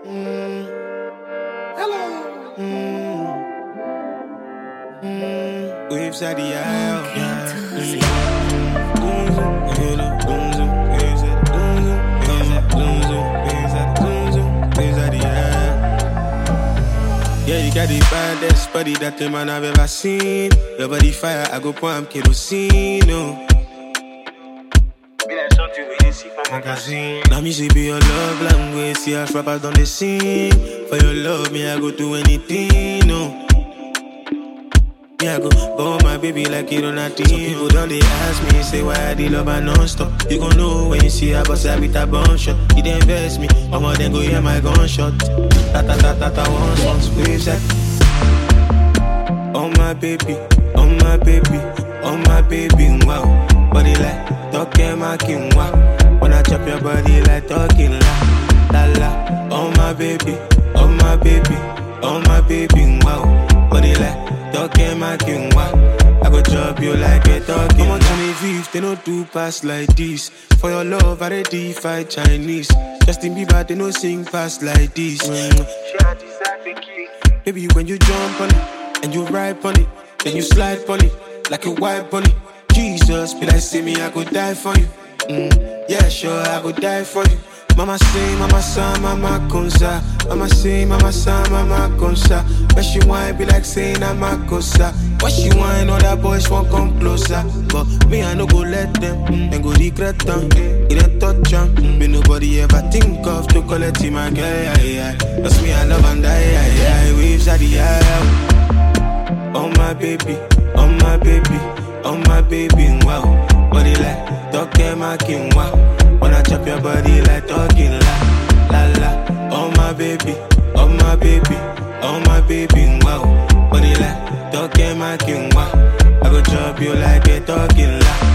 Hello. Waves at the aisle. Yeah, you got the baddest body that the man I've ever seen. Your body fire, I go pour am kerosene. Oh. Now me say be your love language. See us rappers on the scene. For your love, me I go do anything. No. Me I go my baby like you don't have to. Some people don't they ask me, say why I love her non-stop. You gon' know when you see her, but I with a bone shot. You didn't invest me, I'ma then go hear my gunshot. Ta one song, waves at. Oh my baby, oh my baby, oh my baby, wow. Body like talking my king, wow. When I chop your body like talking la la. Oh my baby, oh my baby, oh my baby, wow. Body like talking my king, wow. I go chop you like a talking. I'm on 25, they don't do pass like this. For your love, I ready fight Chinese. Justin Bieber, they don't sing pass like this. Baby, when you jump on it and you ride on it, then you slide on it like you wipe on it. Jesus, be like, see me, I could die for you. Yeah, sure, I could die for you. Mama say, mama son, mama consa. Mama say, mama son, mama consa. But she whine be like saying I'm a cosa. But she whine, other boys won't come closer. But me, I no go let them, and go regret them. It ain't touch them. Me nobody ever think of to collect him, my girl. That's me, I love and die. Waves at the eye. Oh my baby, oh my baby, oh my baby, wow. Body like talking my king, wow. When I chop your body like talking la la. Oh my baby, oh my baby, oh my baby, wow. Body like talking my king, wow. I go chop you like a talking la.